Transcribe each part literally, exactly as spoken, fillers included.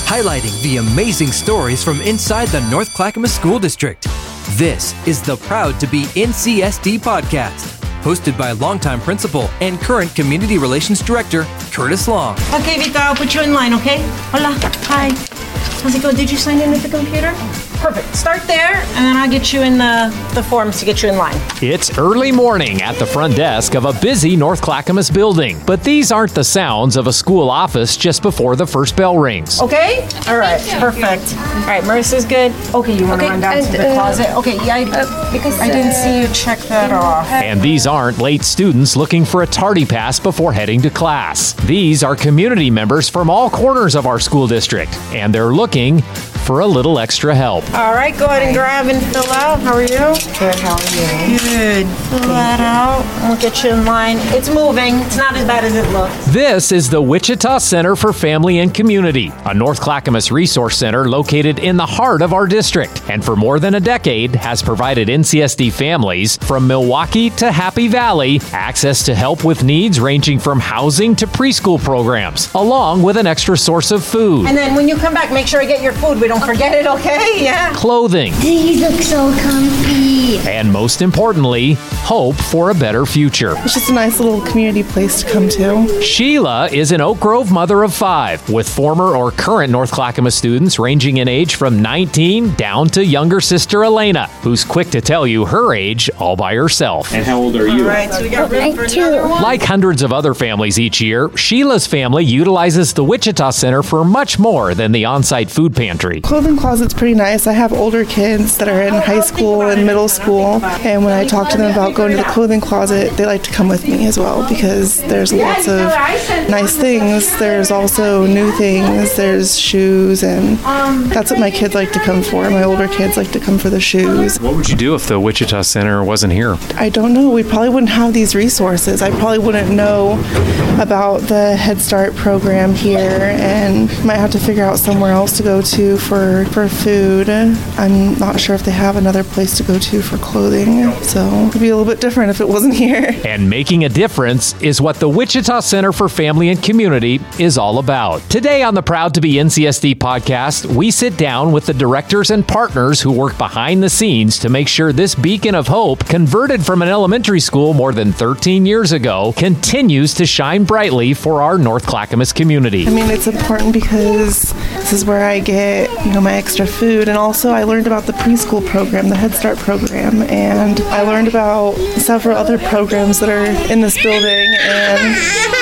highlighting the amazing stories from inside the North Clackamas School District. This is the Proud to be N C S D podcast, hosted by longtime principal and current Community Relations Director, Curtis Long. Okay, Vita, I'll put you in line, okay? Hola. Hi. How's it go? Did you sign in with the computer? Perfect. Start there, and then I'll get you in the, the forms to get you in line. It's early morning at the front desk of a busy North Clackamas building. But these aren't the sounds of a school office just before the first bell rings. Okay? All right. Perfect. All right, Marissa's good. Okay, you want to Okay, run down and, to the uh, closet? Okay, yeah, I, Uh, because I didn't uh, see you check that off. And these aren't late students looking for a tardy pass before heading to class. These are community members from all corners of our school district, and they're looking for a little extra help. All right, go ahead and grab and fill out. How are you? Good, how are you? Good. Fill that out. We'll get you in line. It's moving. It's not as bad as it looks. This is the Wichita Center for Family and Community, a North Clackamas resource center located in the heart of our district, and for more than a decade has provided N C S D families from Milwaukee to Happy Valley access to help with needs ranging from housing to preschool programs, along with an extra source of food. And then when you come back, make sure I get your food. We don't forget it, okay? Yeah. Clothing. These look so comfy. And most importantly, hope for a better future. It's just a nice little community place to come to. Sheila is an Oak Grove mother of five, with former or current North Clackamas students ranging in age from nineteen down to younger sister Elena, who's quick to tell you her age all by herself. And how old are you? All right, so we got room for Thank you. another one. Like hundreds of other families each year, Sheila's family utilizes the Wichita Center for much more than the on-site food pantry. Clothing closet's pretty nice. I have older kids that are in high school and middle school, and when I talk to them about going to the clothing closet, they like to come with me as well because there's lots of nice things. There's also new things. There's shoes, and that's what my kids like to come for. My older kids like to come for the shoes. What would you do if the Wichita Center wasn't here? I don't know. We probably wouldn't have these resources. I probably wouldn't know about the Head Start program here, and might have to figure out somewhere else to go to for, for food. I'm not sure if they have another place to go to for clothing, so it'd be a little bit different if it wasn't here. And making a difference is what the Wichita Center for Family and Community is all about. Today on the Proud to be N C S D podcast, we sit down with the directors and partners who work behind the scenes to make sure this beacon of hope, converted from an elementary school more than thirteen years ago, continues to shine brightly for our North Clackamas community. I mean, it's important because this is where I get, you know, my extra food, and also I learned about the preschool program, the Head Start program, and I learned about several other programs that are in this building, and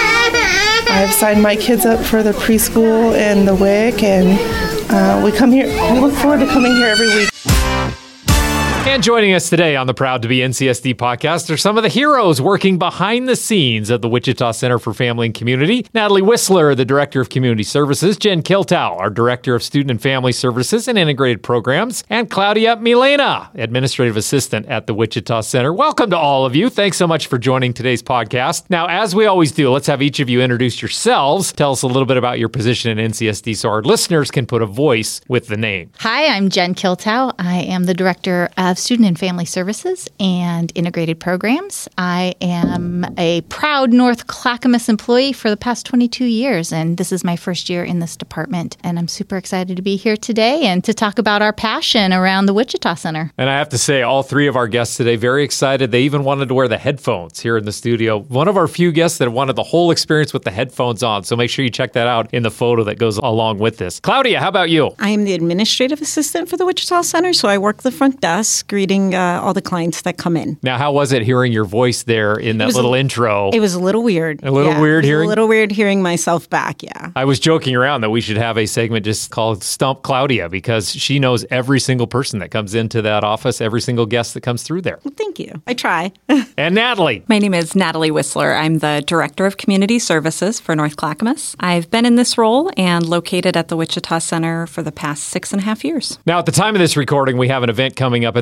I've signed my kids up for the preschool and the W I C, and uh, we come here, we look forward to coming here every week. And joining us today on the Proud to be N C S D podcast are some of the heroes working behind the scenes of the Wichita Center for Family and Community. Natalie Whistler, the Director of Community Services, Jen Kiltow, our Director of Student and Family Services and Integrated Programs, and Claudia Milena, Administrative Assistant at the Wichita Center. Welcome to all of you. Thanks so much for joining today's podcast. Now, as we always do, let's have each of you introduce yourselves. Tell us a little bit about your position in N C S D so our listeners can put a voice with the name. Hi, I'm Jen Kiltow. I am the Director of Student and Family Services and Integrated Programs. I am a proud North Clackamas employee for the past twenty-two years, and this is my first year in this department. And I'm super excited to be here today and to talk about our passion around the Wichita Center. And I have to say, all three of our guests today, very excited. They even wanted to wear the headphones here in the studio. One of our few guests that wanted the whole experience with the headphones on. So make sure you check that out in the photo that goes along with this. Claudia, how about you? I am the administrative assistant for the Wichita Center, so I work the front desk, greeting uh, all the clients that come in. Now, how was it hearing your voice there in that little a, intro? It was a little weird. A little yeah, weird it was hearing? A little weird hearing myself back, yeah. I was joking around that we should have a segment just called Stump Claudia because she knows every single person that comes into that office, every single guest that comes through there. Well, thank you. I try. And Natalie. My name is Natalie Whistler. I'm the Director of Community Services for North Clackamas. I've been in this role and located at the Wichita Center for the past six and a half years. Now, at the time of this recording, we have an event coming up at the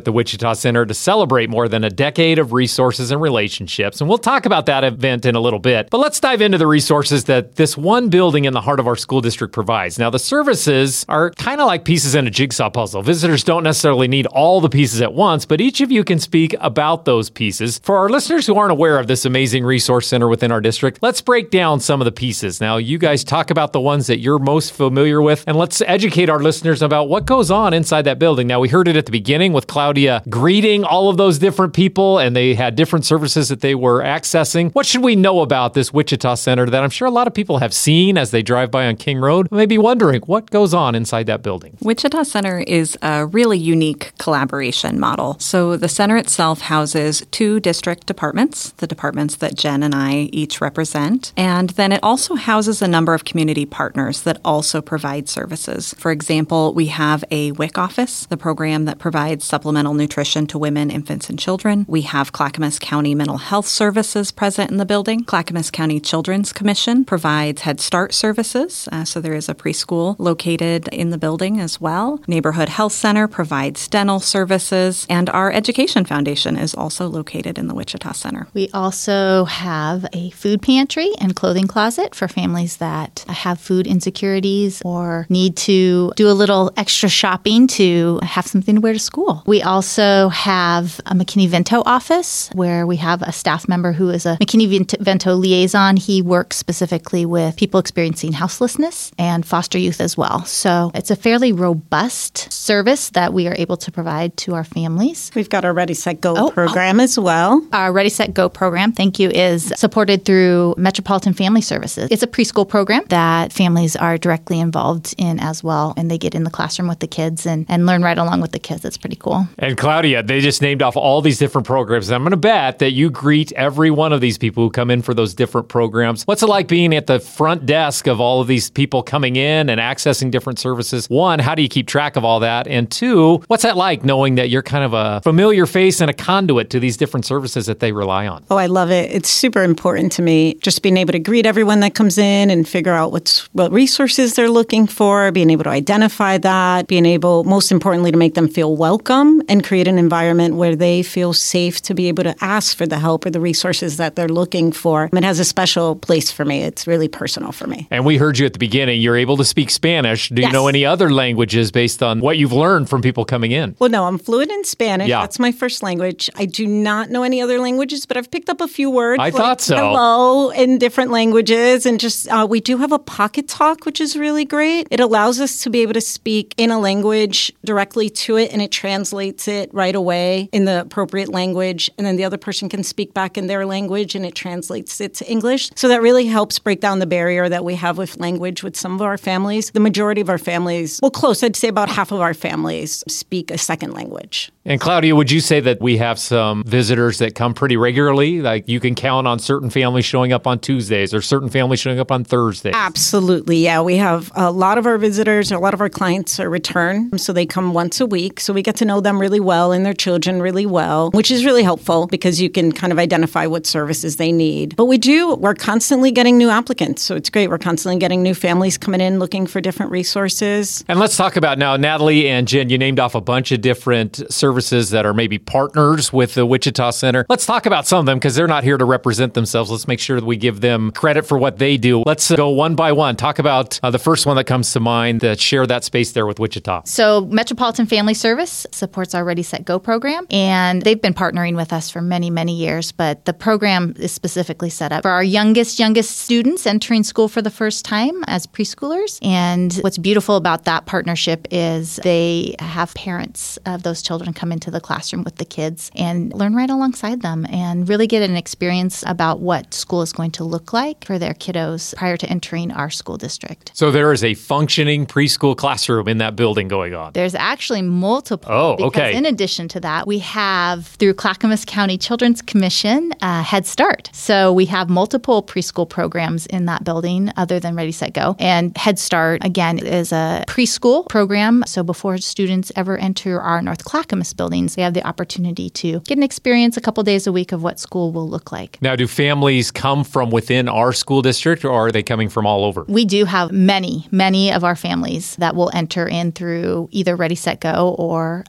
the Wichita Center to celebrate more than a decade of resources and relationships. And we'll talk about that event in a little bit. But let's dive into the resources that this one building in the heart of our school district provides. Now, the services are kind of like pieces in a jigsaw puzzle. Visitors don't necessarily need all the pieces at once, but each of you can speak about those pieces. For our listeners who aren't aware of this amazing resource center within our district, let's break down some of the pieces. Now, you guys talk about the ones that you're most familiar with, and let's educate our listeners about what goes on inside that building. Now, we heard it at the beginning with Claudia greeting all of those different people, and they had different services that they were accessing. What should we know about this Wichita Center that I'm sure a lot of people have seen as they drive by on King Road, maybe wondering what goes on inside that building? Wichita Center is a really unique collaboration model. So the center itself houses two district departments, the departments that Jen and I each represent, and then it also houses a number of community partners that also provide services. For example, we have a W I C office, the program that provides supplemental nutrition to women, infants, and children. We have Clackamas County Mental Health Services present in the building. Clackamas County Children's Commission provides Head Start services, uh, so there is a preschool located in the building as well. Neighborhood Health Center provides dental services, and our Education Foundation is also located in the Wichita Center. We also have a food pantry and clothing closet for families that have food insecurities or need to do a little extra shopping to have something to wear to school. We also have a McKinney-Vento office where we have a staff member who is a McKinney-Vento liaison. He works specifically with people experiencing houselessness and foster youth as well. So it's a fairly robust service that we are able to provide to our families. We've got our Ready, Set, Go Oh, program oh. as well. Our Ready, Set, Go program, thank you, is supported through Metropolitan Family Services. It's a preschool program that families are directly involved in as well, and they get in the classroom with the kids and, and learn right along with the kids. It's pretty cool. And Claudia, they just named off all these different programs. And I'm going to bet that you greet every one of these people who come in for those different programs. What's it like being at the front desk of all of these people coming in and accessing different services? One, how do you keep track of all that? And two, what's that like knowing that you're kind of a familiar face and a conduit to these different services that they rely on? Oh, I love it. It's super important to me. Just being able to greet everyone that comes in and figure out what's what resources they're looking for, being able to identify that, being able, most importantly, to make them feel welcome and create an environment where they feel safe to be able to ask for the help or the resources that they're looking for. It has a special place for me. It's really personal for me. And we heard you at the beginning. You're able to speak Spanish. Do you Yes. know any other languages based on what you've learned from people coming in? Well, no, I'm fluent in Spanish. Yeah. That's my first language. I do not know any other languages, but I've picked up a few words. I like thought so. Hello in different languages. And just, uh, we do have a pocket talk, which is really great. It allows us to be able to speak in a language directly to it, and it translates it right away in the appropriate language. And then the other person can speak back in their language, and it translates it to English. So that really helps break down the barrier that we have with language with some of our families. The majority of our families, well, close, I'd say about half of our families speak a second language. And Claudia, would you say that we have some visitors that come pretty regularly? Like you can count on certain families showing up on Tuesdays or certain families showing up on Thursdays? Absolutely. Yeah. We have a lot of our visitors, a lot of our clients are return. So they come once a week. So we get to know them really well and their children really well, which is really helpful because you can kind of identify what services they need. But we do, we're constantly getting new applicants. So it's great. We're constantly getting new families coming in looking for different resources. And let's talk about now, Natalie and Jen, you named off a bunch of different services that are maybe partners with the Wichita Center. Let's talk about some of them because they're not here to represent themselves. Let's make sure that we give them credit for what they do. Let's uh, go one by one. Talk about uh, the first one that comes to mind that share that space there with Wichita. So Metropolitan Family Service supports our Ready, Set, Go program, and they've been partnering with us for many, many years, but the program is specifically set up for our youngest, youngest students entering school for the first time as preschoolers. And what's beautiful about that partnership is they have parents of those children come into the classroom with the kids and learn right alongside them and really get an experience about what school is going to look like for their kiddos prior to entering our school district. So there is a functioning preschool classroom in that building going on. There's actually multiple. Oh, because okay. in addition to that, we have, through Clackamas County Children's Commission, uh, Head Start. So we have multiple preschool programs in that building other than Ready, Set, Go. And Head Start, again, is a preschool program. So before students ever enter our North Clackamas buildings, they have the opportunity to get an experience a couple days a week of what school will look like. Now, do families come from within our school district or are they coming from all over? We do have many, many of our families that will enter in through either Ready, Set, Go or a Head Start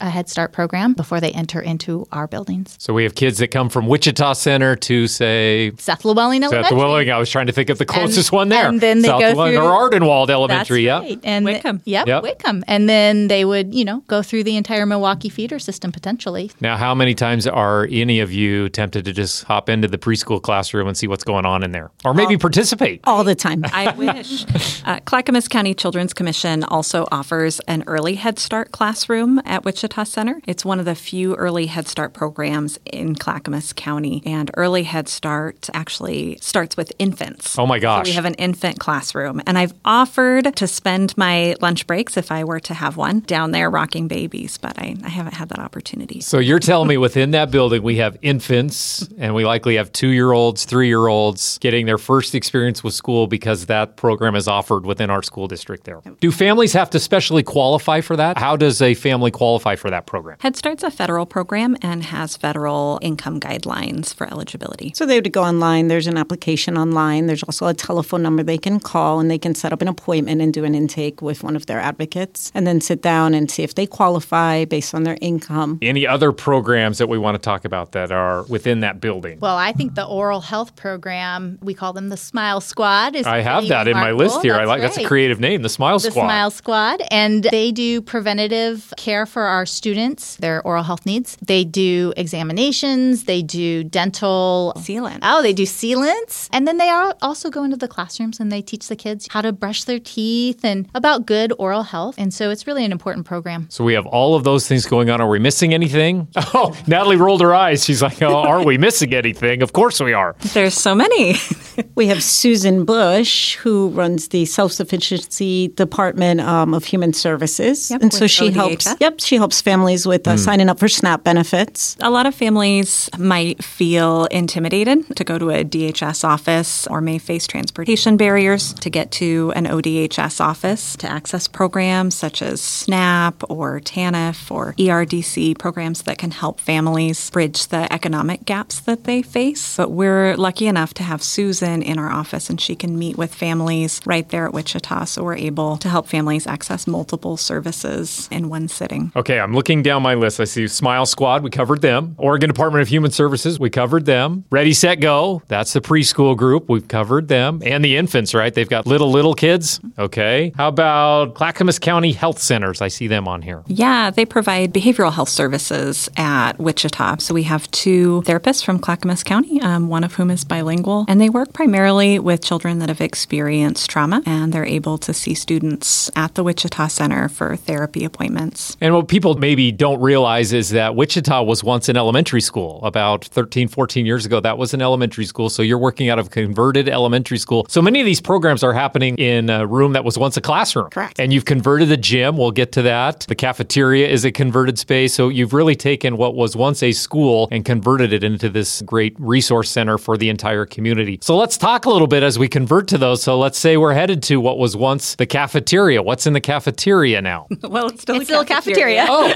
Start program before they enter into our buildings. So we have kids that come from Wichita Center to, say, South Llewellyn South Elementary. Llewellyn. I was trying to think of the closest And- one there. and then they South go Llewellyn through- or Ardenwald Elementary. That's Yeah. right. And Whitcomb. Yep, Yep. Whitcomb. And then they would, you know, go through the entire Milwaukee feeder system potentially. Now, how many times are any of you tempted to just hop into the preschool classroom and see what's going on in there, or maybe participate? All the time. I wish. Uh, Clackamas County Children's Commission also offers an early Head Start classroom at Wichita Center. It's one of the few early Head Start programs in Clackamas County. And early Head Start actually starts with infants. Oh my gosh. So we have an infant classroom. And I've offered to spend my lunch breaks, if I were to have one, down there rocking babies, but I, I haven't had that opportunity. So you're telling me within that building we have infants, and we likely have two-year-olds, three-year-olds getting their first experience with school because that program is offered within our school district there. Do families have to specially qualify for that? How does a family qualify for that program? Head Start's a federal program and has federal income guidelines for eligibility. So they have to go online. There's an application online. There's also a telephone number they can call, and they can set up an appointment and do an intake with one of their advocates, and then sit down and see if they qualify based on their income. Any other programs that we want to talk about that are within that building? Well, I think the oral health program, we call them the Smile Squad. Is I have pretty that in my remarkable. list here. I That's like that's a right. creative name, the Smile The Squad. Smile Squad. And they do preventative care for our students, their oral health needs. They do examinations. They do dental Sealant. Oh, they do sealants. And then they are also go into the classrooms and they teach the kids how to brush their teeth and about good oral health. And so it's really an important program. So we have all of those things going on. Are we missing anything? Oh, Natalie rolled her eyes. She's like, oh, are we missing anything? Of course we are. There's so many. We have Susan Bush, who runs the self-sufficiency department um, of Human Services, Yep, and so with she O D H S. helps. Yep, she helps families with uh, signing up for SNAP benefits. A lot of families might feel intimidated to go to a D H S office or may face transportation barriers to get to an O D H S office to access programs such as SNAP or TANF or E R D C programs that can help families bridge the economic gaps that they face. But we're lucky enough to have Susan in our office, and she can meet with families right there at Wichita, so we're able to help families access multiple services in one sitting. Okay, I'm looking down my list. I see Smile Squad. We covered them. Oregon Department of Human Services. We covered them. Ready, Set, Go. That's the preschool group. We've covered them. And the infants, right? They've got little, little kids. Okay. How about Clackamas County Health Centers? I see them on here. Yeah, they provide behavioral health services at Wichita. So we have two therapists from Clackamas County, um, one of whom is bilingual, and they work primarily with children that have experienced trauma, and they're able to see students at the Wichita Center for therapy appointments. And what people maybe don't realize is that Wichita was once an elementary school. About thirteen, fourteen years ago, that was an elementary school. So you're working out of a converted elementary school. So many of these programs are happening in a room that was once a classroom. Correct. And you've converted the gym. We'll get to that. The cafeteria is a converted space. So you've really taken what was once a school and converted it into this great resource center for the entire community. So let's talk a little bit as we convert to those. So let's say we're headed to what was once the cafeteria. What's in the cafeteria now? Well, it's still It's still a cafeteria. Oh.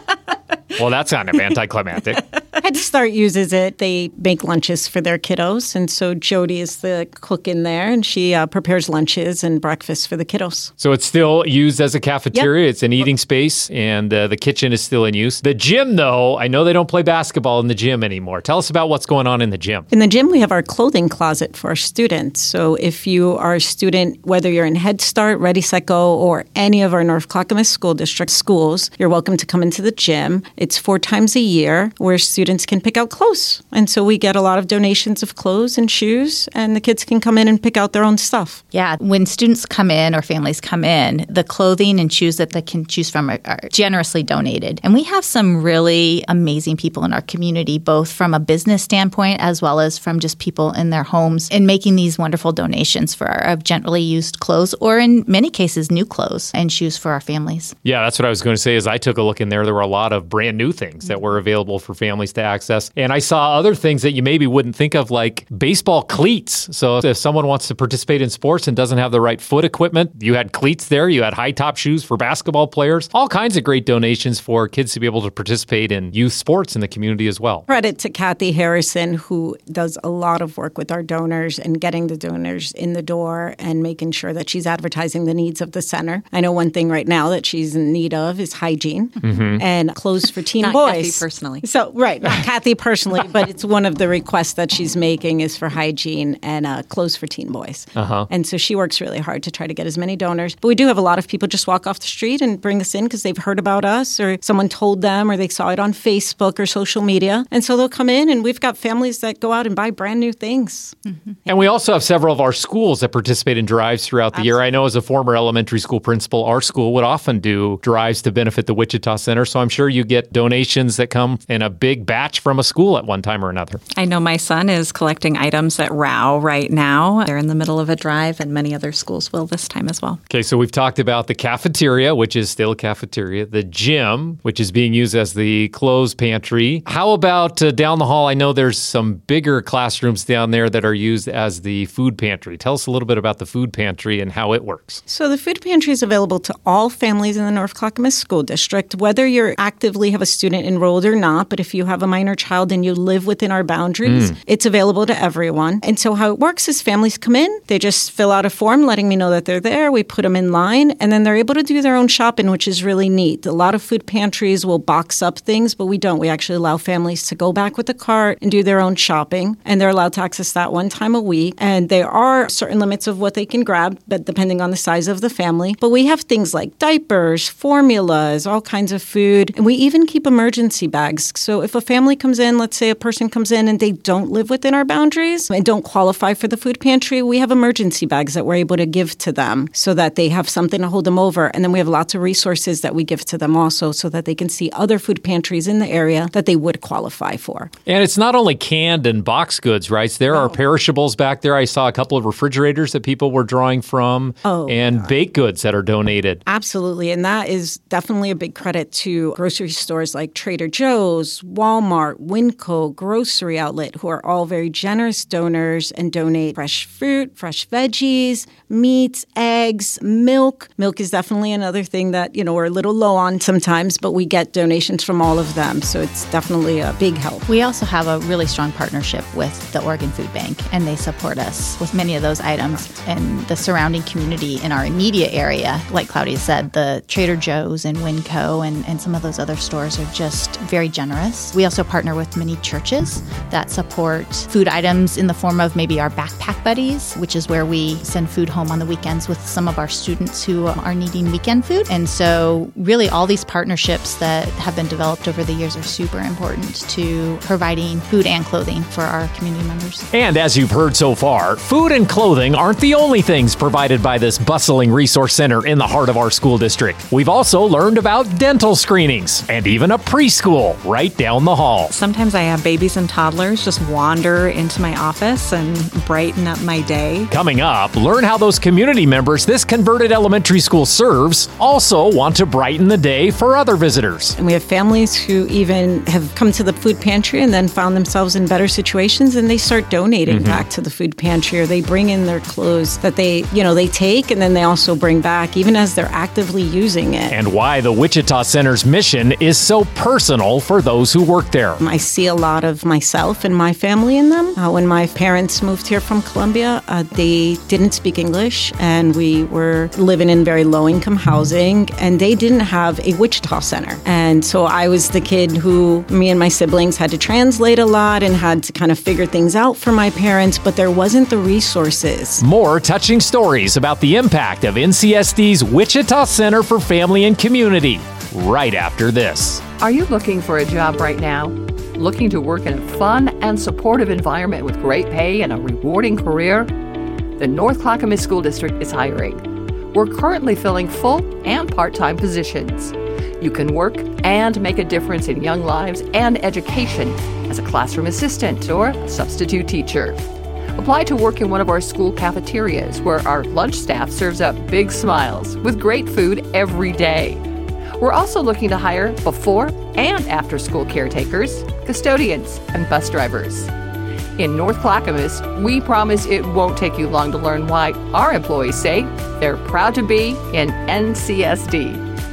Well, that's kind of anticlimactic. Head Start uses it. They make lunches for their kiddos, and so Jody is the cook in there, and she uh, prepares lunches and breakfast for the kiddos. So it's still used as a cafeteria. Yep. It's an eating space, and uh, the kitchen is still in use. The gym, though, I know they don't play basketball in the gym anymore. Tell us about what's going on in the gym. In the gym, we have our clothing closet for our students. So if you are a student, whether you're in Head Start, Ready, Set, Go, or any of our North Clackamas School District schools, you're welcome to come into the gym. It's four times a year where students can pick out clothes. And so we get a lot of donations of clothes and shoes, and the kids can come in and pick out their own stuff. Yeah, when students come in or families come in, the clothing and shoes that they can choose from are, are generously donated. And we have some really amazing people in our community, both from a business standpoint as well as from just people in their homes, in making these wonderful donations for our gently used clothes, or in many cases, new clothes and shoes for our families. Yeah, that's what I was going to say. As I took a look in there, there were a lot of brand new things that were available for families. to access. And I saw other things that you maybe wouldn't think of, like baseball cleats. So if someone wants to participate in sports and doesn't have the right foot equipment, you had cleats there. You had high top shoes for basketball players. All kinds of great donations for kids to be able to participate in youth sports in the community as well. Credit to Kathy Harrison, who does a lot of work with our donors and getting the donors in the door and making sure that she's advertising the needs of the center. I know one thing right now that she's in need of is hygiene mm-hmm. and clothes for teen not boys. Kathy personally. So, right, not Kathy personally, but it's one of the requests that she's making is for hygiene and uh, clothes for teen boys. Uh-huh. And so she works really hard to try to get as many donors. But we do have a lot of people just walk off the street and bring us in because they've heard about us or someone told them or they saw it on Facebook or social media. And so they'll come in and we've got families that go out and buy brand new things. Mm-hmm. And we also have several of our schools that participate in drives throughout the Absolutely. year. I know as a former elementary school principal, our school would often do drives to benefit the Wichita Center. So I'm sure you get donations that come in a big batch from a school at one time or another. I know my son is collecting items at R A U right now. They're in the middle of a drive, and many other schools will this time as well. Okay, so we've talked about the cafeteria, which is still a cafeteria, the gym, which is being used as the clothes pantry. How about uh, down the hall? I know there's some bigger classrooms down there that are used as the food pantry. Tell us a little bit about the food pantry and how it works. So the food pantry is available to all families in the North Clackamas School District, whether you're actively have a student enrolled or not. But if you have a minor child and you live within our boundaries, mm. it's available to everyone. And so how it works is families come in, they just fill out a form letting me know that they're there. We put them in line, and then they're able to do their own shopping, which is really neat. A lot of food pantries will box up things, but we don't. We actually allow families to go back with the cart and do their own shopping, and they're allowed to access that one time a week. And there are certain limits of what they can grab, but depending on the size of the family. But we have things like diapers, formulas, all kinds of food, and we even keep emergency bags. So if a family comes in, let's say a person comes in and they don't live within our boundaries and don't qualify for the food pantry, we have emergency bags that we're able to give to them so that they have something to hold them over. And then we have lots of resources that we give to them also so that they can see other food pantries in the area that they would qualify for. And it's not only canned and box goods, right? There no. are perishables back there. I saw a couple of refrigerators that people were drawing from oh, and God. baked goods that are donated. Absolutely. And that is definitely a big credit to grocery stores like Trader Joe's, Walmart, Winco, Grocery Outlet, who are all very generous donors and donate fresh fruit, fresh veggies, meats, eggs, milk. Milk is definitely another thing that, you know, we're a little low on sometimes, but we get donations from all of them. So it's definitely a big help. We also have a really strong partnership with the Oregon Food Bank, and they support us with many of those items. And the surrounding community in our immediate area, like Claudia said, the Trader Joe's and Winco and, and some of those other stores are just very generous. We also partner with many churches that support food items in the form of maybe our backpack buddies, which is where we send food home on the weekends with some of our students who are needing weekend food. And so really all these partnerships that have been developed over the years are super important to providing food and clothing for our community members. And as you've heard so far, food and clothing aren't the only things provided by this bustling resource center in the heart of our school district. We've also learned about dental screenings and even a preschool right down the hall. Sometimes I have babies and toddlers just wander into my office and brighten up my day. Coming up, learn how those community members this converted elementary school serves also want to brighten the day for other visitors. And we have families who even have come to the food pantry and then found themselves in better situations, and they start donating mm-hmm. back to the food pantry, or they bring in their clothes that they, you know, they take and then they also bring back even as they're actively using it. And why the Wichita Center's mission is so personal for those who work there. I see a lot of myself and my family in them. Uh, when my parents moved here from Columbia, uh, they didn't speak English, and we were living in very low-income housing, and they didn't have a Wichita Center. And so I was the kid who, me and my siblings had to translate a lot and had to kind of figure things out for my parents, but there wasn't the resources. More touching stories about the impact of N C S D's Wichita Center for Family and Community right after this. Are you looking for a job right now? Looking to work in a fun and supportive environment with great pay and a rewarding career? The North Clackamas School District is hiring. We're currently filling full and part-time positions. You can work and make a difference in young lives and education as a classroom assistant or a substitute teacher. Apply to work in one of our school cafeterias where our lunch staff serves up big smiles with great food every day. We're also looking to hire before and after school caretakers, custodians, and bus drivers. In North Clackamas, we promise it won't take you long to learn why our employees say they're proud to be in N C S D.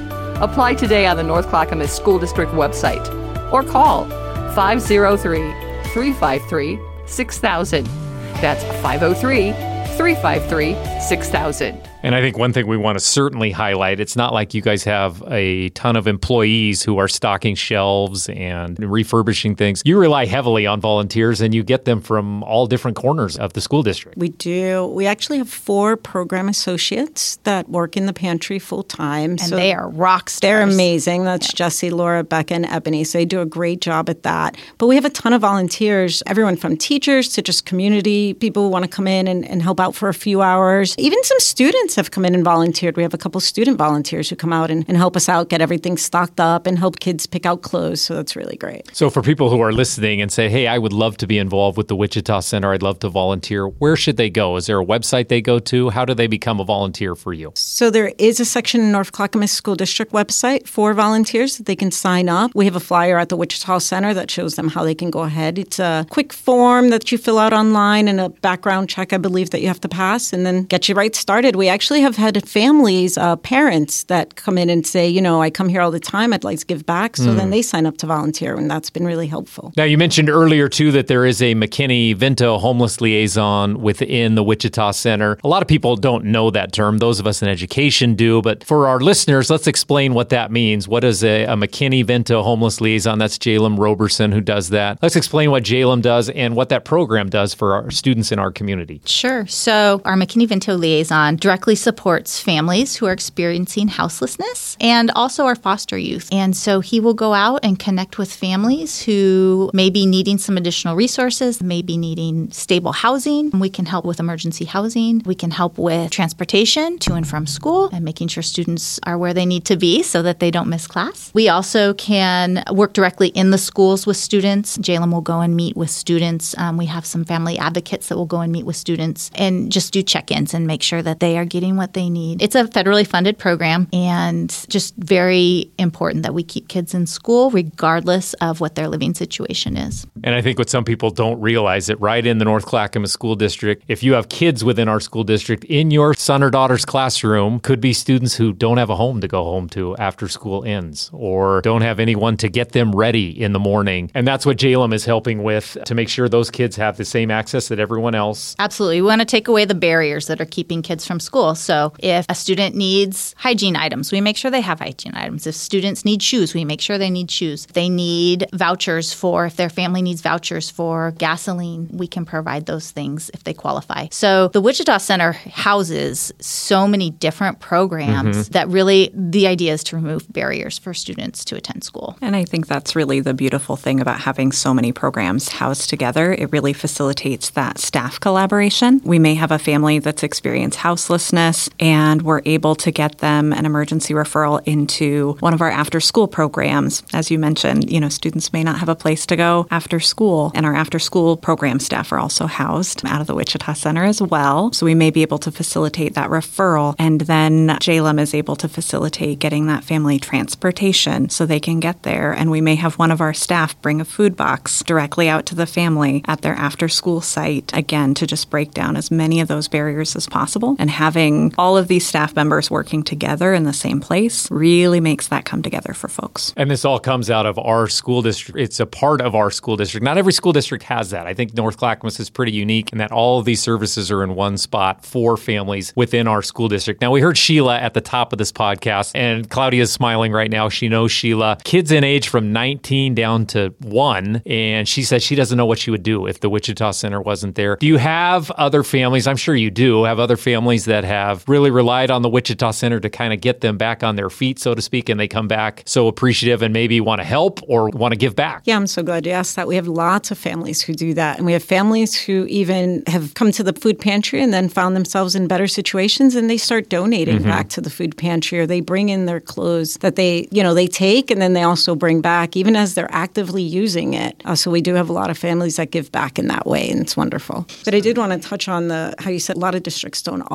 Apply today on the North Clackamas School District website or call five oh three, three five three, six thousand. That's five oh three, three five three, six thousand. And I think one thing we want to certainly highlight, it's not like you guys have a ton of employees who are stocking shelves and refurbishing things. You rely heavily on volunteers, and you get them from all different corners of the school district. We do. We actually have four program associates that work in the pantry full time. And so they are rock stars. They're amazing. That's yeah. Jessie, Laura, Becca, and Ebony. So they do a great job at that. But we have a ton of volunteers, everyone from teachers to just community people who want to come in and, and help out for a few hours. Even some students have come in and volunteered. We have a couple student volunteers who come out and, and help us out, get everything stocked up, and help kids pick out clothes. So that's really great. So for people who are listening and say, hey, I would love to be involved with the Wichita Center, I'd love to volunteer, where should they go? Is there a website they go to? How do they become a volunteer for you? So there is a section in North Clackamas School District website for volunteers that they can sign up. We have a flyer at the Wichita Center that shows them how they can go ahead. It's a quick form that you fill out online and a background check, I believe, that you have to pass, and then get you right started. We actually have had families, uh, parents that come in and say, you know, I come here all the time, I'd like to give back. So mm. then they sign up to volunteer, and that's been really helpful. Now, you mentioned earlier, too, that there is a McKinney-Vento homeless liaison within the Wichita Center. A lot of people don't know that term. Those of us in education do. But for our listeners, let's explain what that means. What is a, a McKinney-Vento homeless liaison? That's Jalem Roberson who does that. Let's explain what Jalem does and what that program does for our students in our community. Sure. So our McKinney-Vento liaison directly supports families who are experiencing houselessness and also our foster youth. And so he will go out and connect with families who may be needing some additional resources, may be needing stable housing. We can help with emergency housing. We can help with transportation to and from school and making sure students are where they need to be so that they don't miss class. We also can work directly in the schools with students. Jalem will go and meet with students. Um, we have some family advocates that will go and meet with students and just do check-ins and make sure that they are getting what they need. It's a federally funded program, and just very important that we keep kids in school regardless of what their living situation is. And I think what some people don't realize that right in the North Clackamas School District, if you have kids within our school district, in your son or daughter's classroom could be students who don't have a home to go home to after school ends, or don't have anyone to get them ready in the morning. And that's what Jalem is helping with, to make sure those kids have the same access that everyone else. Absolutely. We want to take away the barriers that are keeping kids from school. So if a student needs hygiene items, we make sure they have hygiene items. If students need shoes, we make sure they need shoes. If they need vouchers for, if their family needs vouchers for gasoline, we can provide those things if they qualify. So the Wichita Center houses so many different programs mm-hmm. that really, the idea is to remove barriers for students to attend school. And I think that's really the beautiful thing about having so many programs housed together. It really facilitates that staff collaboration. We may have a family that's experienced houselessness, and we're able to get them an emergency referral into one of our after-school programs. As you mentioned, you know, students may not have a place to go after school, and our after-school program staff are also housed out of the Wichita Center as well. So we may be able to facilitate that referral, and then Jalem is able to facilitate getting that family transportation so they can get there. And we may have one of our staff bring a food box directly out to the family at their after-school site, again, to just break down as many of those barriers as possible. And having all of these staff members working together in the same place really makes that come together for folks. And this all comes out of our school district. It's a part of our school district. Not every school district has that. I think North Clackamas is pretty unique in that all of these services are in one spot for families within our school district. Now, we heard Sheila at the top of this podcast, and Claudia's smiling right now. She knows Sheila. Kids in age from nineteen down to one, and she says she doesn't know what she would do if the Wichita Center wasn't there. Do you have other families? I'm sure you do have other families that have really relied on the Wichita Center to kind of get them back on their feet, so to speak, and they come back so appreciative and maybe want to help or want to give back. Yeah, I'm so glad you asked that. We have lots of families who do that. And we have families who even have come to the food pantry and then found themselves in better situations, and they start donating mm-hmm. back to the food pantry, or they bring in their clothes that they, you know, they take and then they also bring back even as they're actively using it. Uh, so we do have a lot of families that give back in that way, and it's wonderful. But I did want to touch on the how you said a lot of districts don't offer what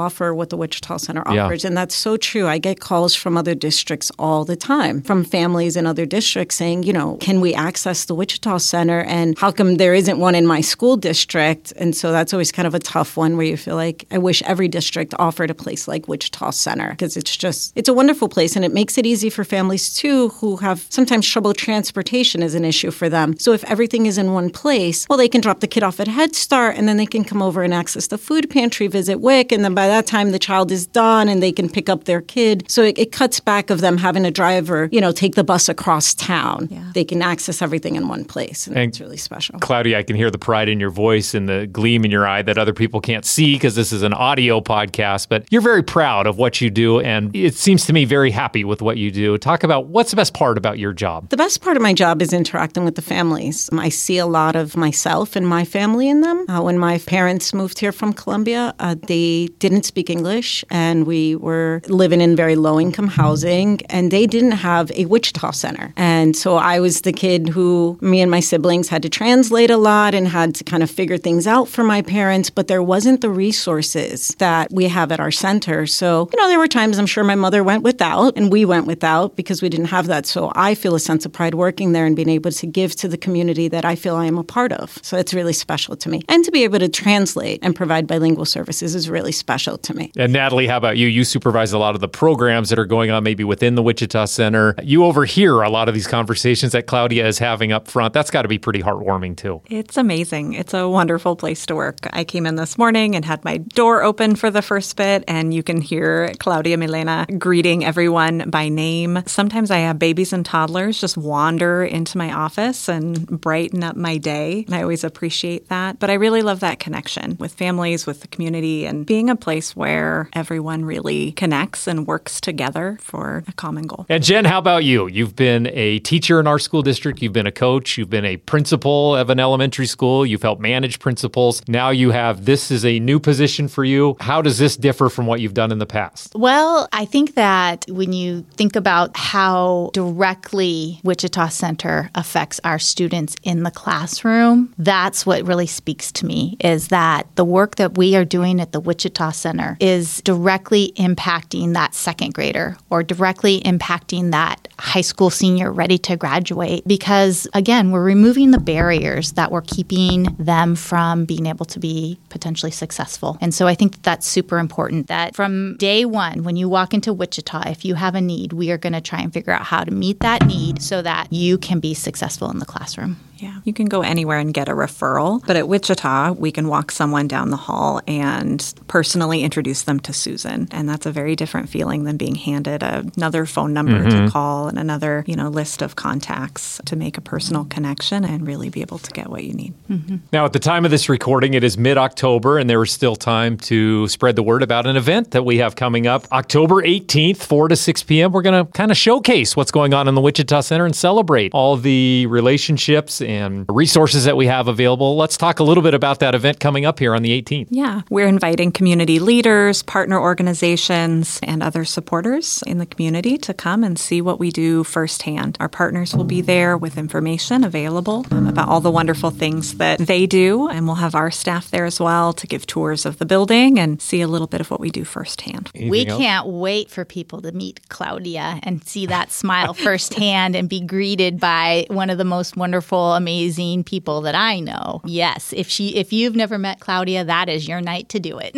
what the Wichita Center Yeah. offers. And that's so true. I get calls from other districts all the time, from families in other districts saying, you know, can we access the Wichita Center? And how come there isn't one in my school district? And so that's always kind of a tough one where you feel like, I wish every district offered a place like Wichita Center, because it's just, it's a wonderful place, and it makes it easy for families too who have sometimes trouble. Transportation is an issue for them. So if everything is in one place, well, they can drop the kid off at Head Start, and then they can come over and access the food pantry, visit W I C, and then by that time the child is done and they can pick up their kid. So it, it cuts back of them having a driver, you know, take the bus across town. Yeah. They can access everything in one place, and, And it's really special. Claudia, I can hear the pride in your voice and the gleam in your eye that other people can't see because this is an audio podcast, but you're very proud of what you do, and it seems to me very happy with what you do. Talk about what's the best part about your job. The best part of my job is interacting with the families. I see a lot of myself and my family in them. Uh, when my parents moved here from Columbia, uh, they didn't speak English, and we were living in very low-income housing, and they didn't have a Wichita Center. And so I was the kid who, me and my siblings had to translate a lot and had to kind of figure things out for my parents, but there wasn't the resources that we have at our center. So, you know, there were times I'm sure my mother went without, and we went without because we didn't have that. So I feel a sense of pride working there and being able to give to the community that I feel I am a part of. So it's really special to me. And to be able to translate and provide bilingual services is really special to me. And Natalie, how about you? You supervise a lot of the programs that are going on maybe within the Wichita Center. You overhear a lot of these conversations that Claudia is having up front. That's got to be pretty heartwarming too. It's amazing. It's a wonderful place to work. I came in this morning and had my door open for the first bit, and you can hear Claudia Milena greeting everyone by name. Sometimes I have babies and toddlers just wander into my office and brighten up my day. And I always appreciate that. But I really love that connection with families, with the community, and being a place where everyone really connects and works together for a common goal. And Jen, how about you? You've been a teacher in our school district. You've been a coach. You've been a principal of an elementary school. You've helped manage principals. Now you have, this is a new position for you. How does this differ from what you've done in the past? Well, I think that when you think about how directly Wichita Center affects our students in the classroom, that's what really speaks to me, is that the work that we are doing at the Wichita Center is directly impacting that second grader or directly impacting that high school senior ready to graduate. Because again, we're removing the barriers that were keeping them from being able to be potentially successful. And so I think that that's super important, that from day one, when you walk into Wichita, if you have a need, we are going to try and figure out how to meet that need so that you can be successful in the classroom. Yeah, you can go anywhere and get a referral. But at Wichita, we can walk someone down the hall and personally introduce them to Susan. And that's a very different feeling than being handed another phone number mm-hmm. to call and another, you know, list of contacts to make a personal connection and really be able to get what you need. Mm-hmm. Now, at the time of this recording, it is mid-October, and there is still time to spread the word about an event that we have coming up. October eighteenth, four to six p.m., we're going to kind of showcase what's going on in the Wichita Center and celebrate all the relationships and resources that we have available. Let's talk a little bit about that event coming up here on the eighteenth. Yeah, we're inviting community leaders, partner organizations, and other supporters in the community to come and see what we do firsthand. Our partners will be there with information available um, about all the wonderful things that they do, and we'll have our staff there as well to give tours of the building and see a little bit of what we do firsthand. Anything we else? Can't wait for people to meet Claudia and see that smile firsthand and be greeted by one of the most wonderful, amazing people that I know. Yes, if she, if you've never met Claudia, that is your night to do it.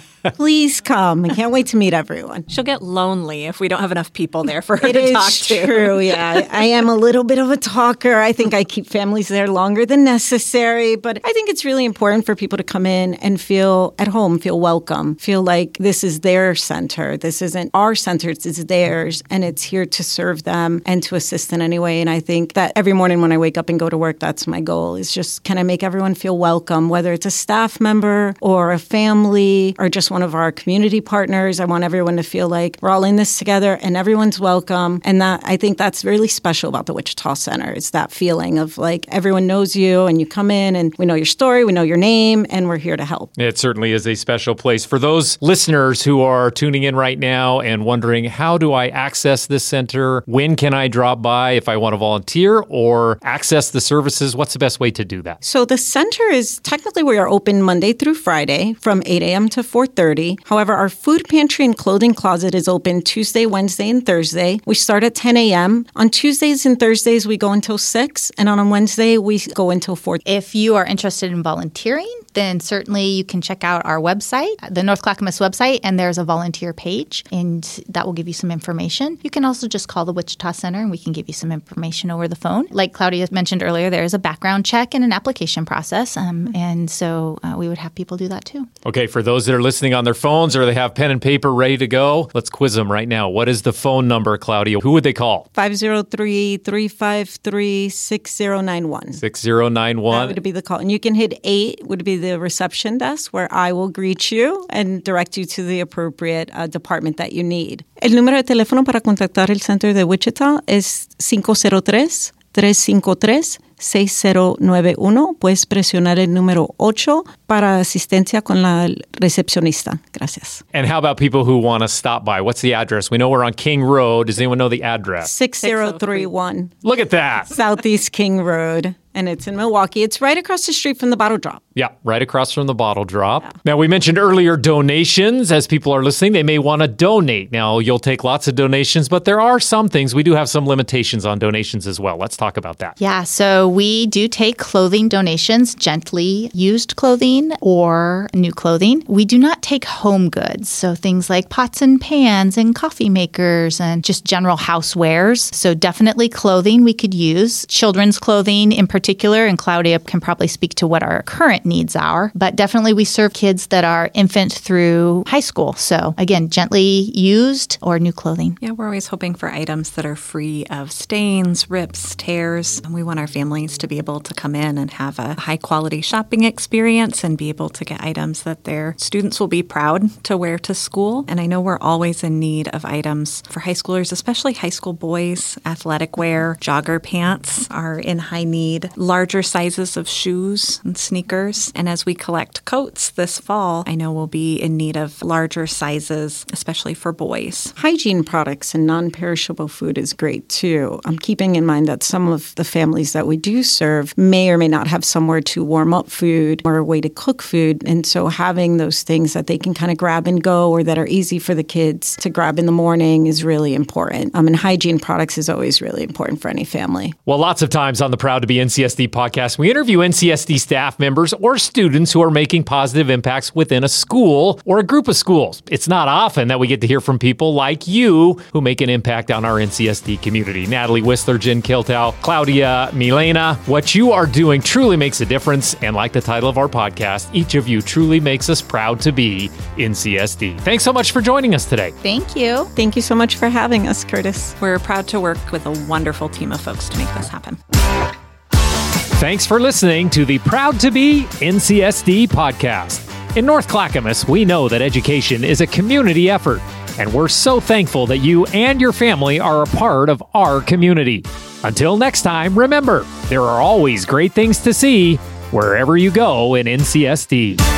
Please come. I can't wait to meet everyone. She'll get lonely if we don't have enough people there for her it to talk to. It is true, yeah. I am a little bit of a talker. I think I keep families there longer than necessary, but I think it's really important for people to come in and feel at home, feel welcome, feel like this is their center. This isn't our center, it's theirs, and it's here to serve them and to assist in any way. And I think that every morning when I wake up and go to work, that's my goal, is just can I make everyone feel welcome, whether it's a staff member or a family or just one of our community partners. I want everyone to feel like we're all in this together and everyone's welcome. And that I think that's really special about the Wichita Center. It's that feeling of like everyone knows you and you come in and we know your story, we know your name, and we're here to help. It certainly is a special place. For those listeners who are tuning in right now and wondering, how do I access this center? When can I drop by if I want to volunteer or access the services? What's the best way to do that? So the center is technically we are open Monday through Friday from eight a.m. to four thirty. thirty. However, our food pantry and clothing closet is open Tuesday, Wednesday, and Thursday. We start at ten a.m. On Tuesdays and Thursdays, we go until six, and on Wednesday, we go until four. If you are interested in volunteering, then certainly you can check out our website, the North Clackamas website, and there's a volunteer page, and that will give you some information. You can also just call the Wichita Center, and we can give you some information over the phone. Like Claudia mentioned earlier, there is a background check and an application process, um, and so uh, we would have people do that too. Okay, for those that are listening on their phones or they have pen and paper ready to go, let's quiz them right now. What is the phone number, Claudia? Who would they call? five oh three, three five three, six oh nine one. six oh nine one. That would be the call. And you can hit eight, would be the reception desk, where I will greet you and direct you to the appropriate uh, department that you need. El número de teléfono para contactar el Center de Wichita es cinco cero tres, tres cinco tres, seis cero nueve uno. Puedes presionar el número ocho para asistencia con la recepcionista. Gracias. And how about people who want to stop by? What's the address? We know we're on King Road. Does anyone know the address? six oh three one. Look at that. Southeast King Road. And it's in Milwaukee. It's right across the street from the Bottle Drop. Yeah, right across from the Bottle Drop. Yeah. Now, we mentioned earlier donations. As people are listening, they may want to donate. Now, you'll take lots of donations, but there are some things. We do have some limitations on donations as well. Let's talk about that. Yeah, so we do take clothing donations, gently used clothing or new clothing. We do not take home goods, so things like pots and pans and coffee makers and just general housewares. So definitely clothing we could use. Children's clothing in particular. particular, and Claudia can probably speak to what our current needs are. But definitely we serve kids that are infant through high school. So again, gently used or new clothing. Yeah, we're always hoping for items that are free of stains, rips, tears. And we want our families to be able to come in and have a high quality shopping experience and be able to get items that their students will be proud to wear to school. And I know we're always in need of items for high schoolers, especially high school boys. Athletic wear, jogger pants are in high need. Larger sizes of shoes and sneakers. And as we collect coats this fall, I know we'll be in need of larger sizes, especially for boys. Hygiene products and non-perishable food is great too. I'm keeping in mind that some of the families that we do serve may or may not have somewhere to warm up food or a way to cook food. And so having those things that they can kind of grab and go or that are easy for the kids to grab in the morning is really important. Um, and hygiene products is always really important for any family. Well, lots of times on the Proud to be N C S D podcast, we interview N C S D staff members or students who are making positive impacts within a school or a group of schools. It's not often that we get to hear from people like you who make an impact on our N C S D community. Natalie Whistler, Jen Kiltow, Claudia Milena, what you are doing truly makes a difference. And like the title of our podcast, each of you truly makes us proud to be N C S D. Thanks so much for joining us today. Thank you. Thank you so much for having us, Curtis. We're proud to work with a wonderful team of folks to make this happen. Thanks for listening to the Proud to be N C S D podcast. In North Clackamas, we know that education is a community effort, and we're so thankful that you and your family are a part of our community. Until next time, remember, there are always great things to see wherever you go in N C S D.